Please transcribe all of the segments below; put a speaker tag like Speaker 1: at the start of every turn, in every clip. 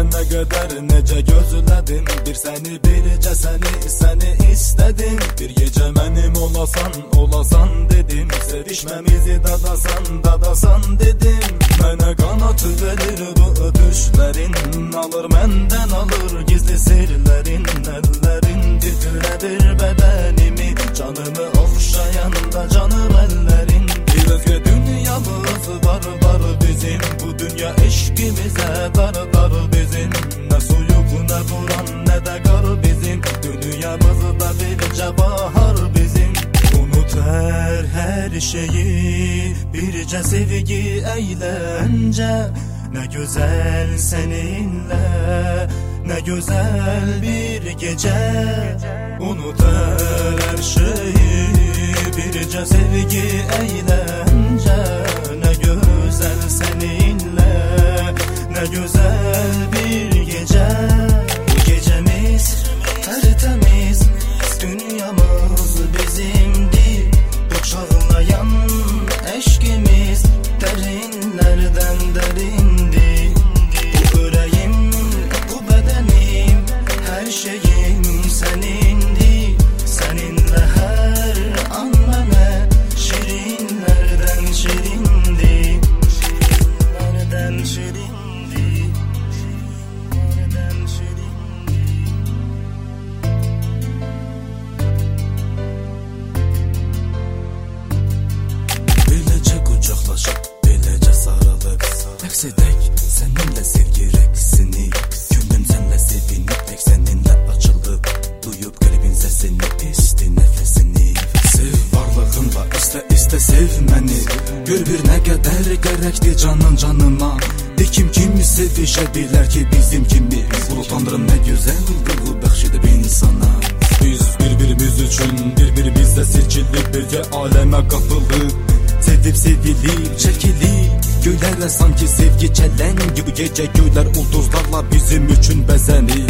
Speaker 1: ne kadar nece gözledim, bir seni birce seni istedim. Bir gece benim olasan dedim, sevişmemizi dadasan dedim. Bana kanat verir bu öpüşlerin, alır menden alır gizli sirlerin. Ellerin titredir bedenimi, canımı okşayan da canım ellerin. Bir özge dünyamız var bizim, bu dünya eşkimize dar bizim. Ne soyuk ne buran ne de kar bizim, dünyamızda birce bahar bizim. Unut her şeyi, birce sevgi eğlence. Ne güzel seninle, ne güzel bir gece. Unut her şeyi, birce sevgi eğlence. Ne güzel seninle, ne güzel bir gece. Bu gecemiz tertemiz, dünyamız bizimdi. Bu çağlayan eşkimiz derinlerden derindi. Bu yüreğim, bu bedenim, her şeyim senindi. Seninle her an bana şirinlerden şirindi. Şirinlerden şirindi. Şirinlerden şirindi.
Speaker 2: Böylece kucaklaşıp, böylece sarılıp raks edek seninle sevgi reksini. Gönlüm senle sevinip, tek seninle açılıp duyup kalbin sesini, esti nefesini. Sev varlığınla, iste sev məni. Gör bir ne kadar gerekli canın canıma. De kim sevişebilir ki bizim kimi. Ulu Tanrım ne güzel duygu bəxş edib insana.
Speaker 1: Biz birbirimiz üçün birbirimizle seçilip birge aleme kapılıp,
Speaker 2: Sevip sevilip çekilip göylərə sanki sevgi çələngi. Bu gece göylər ulduzlarla bizim üçün bəzənir.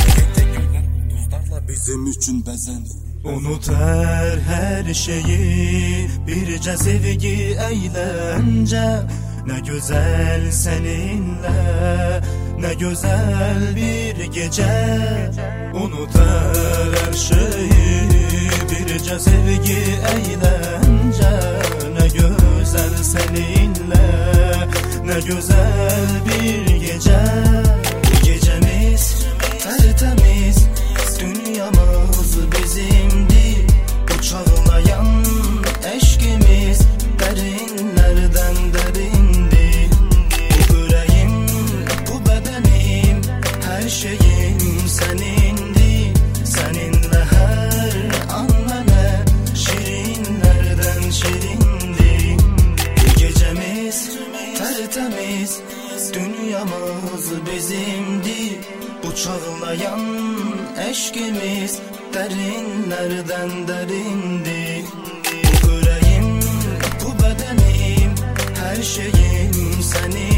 Speaker 2: Bizim üçün bəzənir.
Speaker 1: unut her şeyi, birce sevgi eğlence. Ne güzel seninle, ne güzel bir gece. Unut her şeyi, birce sevgi eğlence. Ne güzel seninle, ne güzel bir gece. Bu gecemiz tertemiz, dünyamız bizimdi. Bu çağlayan eşkimiz derinlerden derindi. Bu yüreğim, bu bedenim, her şeyim senindi. Seninle her an bana şirinlerden şirindi. Bu gecemiz tertemiz, dünyamız bizimdi. Bu çağlayan eşkimiz derinlerden derindi. Bu yüreğim, bu bedenim, her şeyim senin.